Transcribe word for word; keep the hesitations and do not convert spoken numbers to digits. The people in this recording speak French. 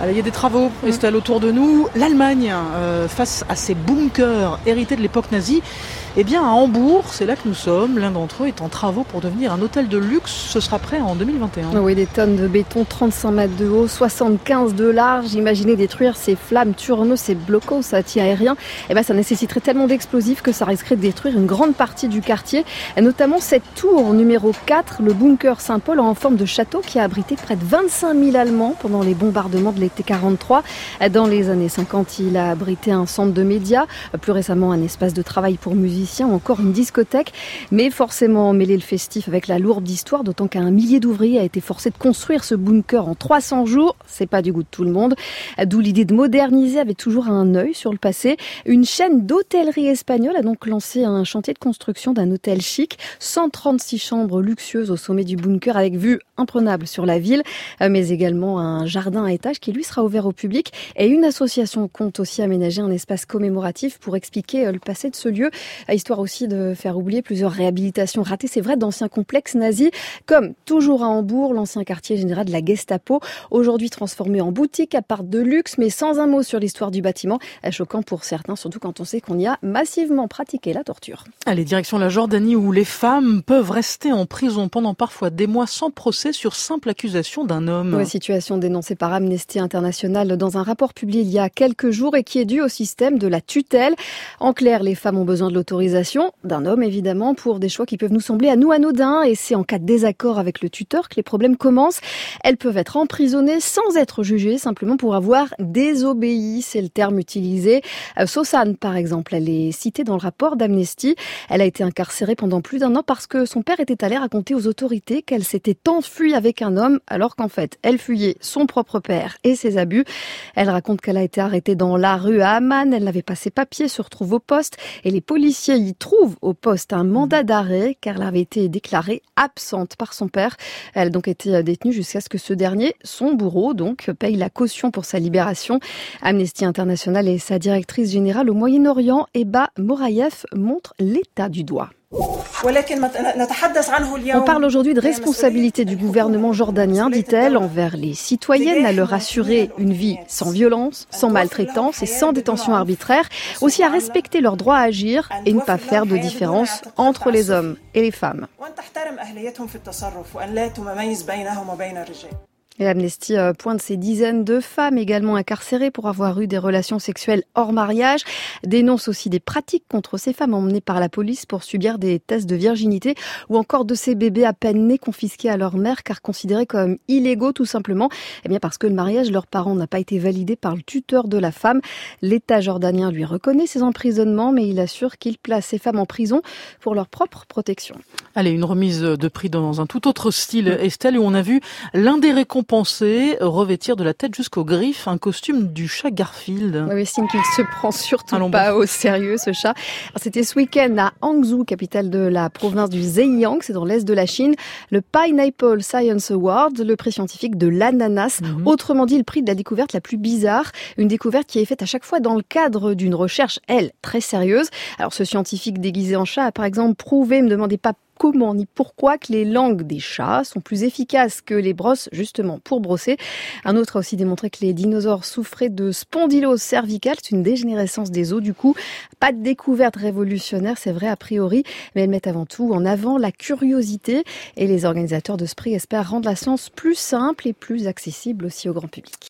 Alors, il y a des travaux, mmh. Estelle, autour de nous. L'Allemagne, euh, face à ces bunkers hérités de l'époque nazie, eh bien à Hambourg, c'est là que nous sommes. L'un d'entre eux est en travaux pour devenir un hôtel de luxe. Ce sera prêt en deux mille vingt et un. Oui, des tonnes de béton, trente-cinq mètres de haut, soixante-quinze de large. Imaginez détruire ces flammes turbineuses, ces blocos anti-aériens. Eh ben, ça nécessiterait tellement d'explosifs que ça risquerait de détruire une grande partie du quartier. Et notamment cette tour numéro quatre, le bunker Saint-Paul en forme de château qui a abrité près de vingt-cinq mille Allemands pendant les bombardements de l'été quarante-trois. Dans les années cinquante, il a abrité un centre de médias, plus récemment un espace de travail pour musiciens ou encore une discothèque. Mais forcément mêler le festif avec la lourde histoire, d'autant qu'un millier d'ouvriers a été forcé de construire ce bunker en trois cents jours. C'est pas du goût de tout le monde. D'où l'idée de moderniser avec toujours un œil sur le passé. Une chaîne d'hôtellerie espagnole a donc lancé un chantier de construction d'un hôtel chic. cent trente-six chambres luxueuses au sommet du bunker avec vue imprenable sur la ville, mais également un jardin à étages qui lui sera ouvert au public. Et une association compte aussi aménager un espace commémoratif pour expliquer le passé de ce lieu, histoire aussi de faire oublier plusieurs réhabilitations ratées, c'est vrai, d'anciens complexes nazis, comme toujours à Hambourg, l'ancien quartier général de la Gestapo, aujourd'hui transformé en boutique, appart de luxe, mais sans un mot sur l'histoire du bâtiment. Choquant pour certains, surtout quand on sait qu'on y a massivement pratiqué la torture. Allez, direction la Jordanie où les femmes peuvent rester en prison pendant parfois des mois sans procès sur simple accusation d'un homme. Ouais, situation dénoncée par Amnesty International dans un rapport publié il y a quelques jours et qui est due au système de la tutelle. En clair, les femmes ont besoin de l'autorisation d'un homme, évidemment, pour des choix qui peuvent nous sembler à nous anodins. Et c'est en cas de désaccord avec le tuteur que les problèmes commencent. Elles peuvent être emprisonnées sans être jugées, simplement pour avoir désobéi. C'est le terme utilisé. Euh, Sosan, par exemple, elle est citée dans le rapport d'Amnesty. Elle a été incarcérée pendant plus d'un an parce que son père était allé raconter aux autorités qu'elle s'était enfuie avec un homme, alors qu'en fait, elle fuyait son propre père et ses abus. Elle raconte qu'elle a été arrêtée dans la rue à Amman. Elle n'avait pas ses papiers, se retrouve au poste. Et les policiers y trouvent au poste un mandat d'arrêt car elle avait été déclarée absente par son père. Elle a donc été détenue jusqu'à ce que ce dernier, son bourreau, donc, paye la caution pour sa libération. Amnesty International et sa directrice générale au Moyen-Orient, Eba Morayev, montrent l'état du doigt. On parle aujourd'hui de responsabilité du gouvernement jordanien, dit-elle, envers les citoyennes, à leur assurer une vie sans violence, sans maltraitance et sans détention arbitraire, aussi à respecter leur droit à agir et ne pas faire de différence entre les hommes et les femmes. Et Amnesty pointe ces dizaines de femmes également incarcérées pour avoir eu des relations sexuelles hors mariage, dénonce aussi des pratiques contre ces femmes emmenées par la police pour subir des tests de virginité ou encore de ces bébés à peine nés confisqués à leur mère car considérés comme illégaux tout simplement, eh bien parce que le mariage de leurs parents n'a pas été validé par le tuteur de la femme. L'État jordanien lui reconnaît ces emprisonnements mais il assure qu'il place ces femmes en prison pour leur propre protection. Allez, une remise de prix dans un tout autre style, Estelle, où on a vu l'un des récompensés revêtir de la tête jusqu'aux griffes un costume du chat Garfield. Oui, estime qu'il se prend surtout Allons pas bon. au sérieux, ce chat. Alors, c'était ce week-end à Hangzhou, capitale de la province du Zhejiang, c'est dans l'est de la Chine, le Pineapple Science Award, le prix scientifique de l'ananas. Mm-hmm. Autrement dit, le prix de la découverte la plus bizarre. Une découverte qui est faite à chaque fois dans le cadre d'une recherche, elle, très sérieuse. Alors, ce scientifique déguisé en chat a par exemple prouvé, me demandez pas comment ni pourquoi que les langues des chats sont plus efficaces que les brosses justement pour brosser. Un autre a aussi démontré que les dinosaures souffraient de spondylose cervicale, c'est une dégénérescence des os du coup. Pas de découverte révolutionnaire, c'est vrai a priori, mais elles mettent avant tout en avant la curiosité et les organisateurs de ce prix espèrent rendre la science plus simple et plus accessible aussi au grand public.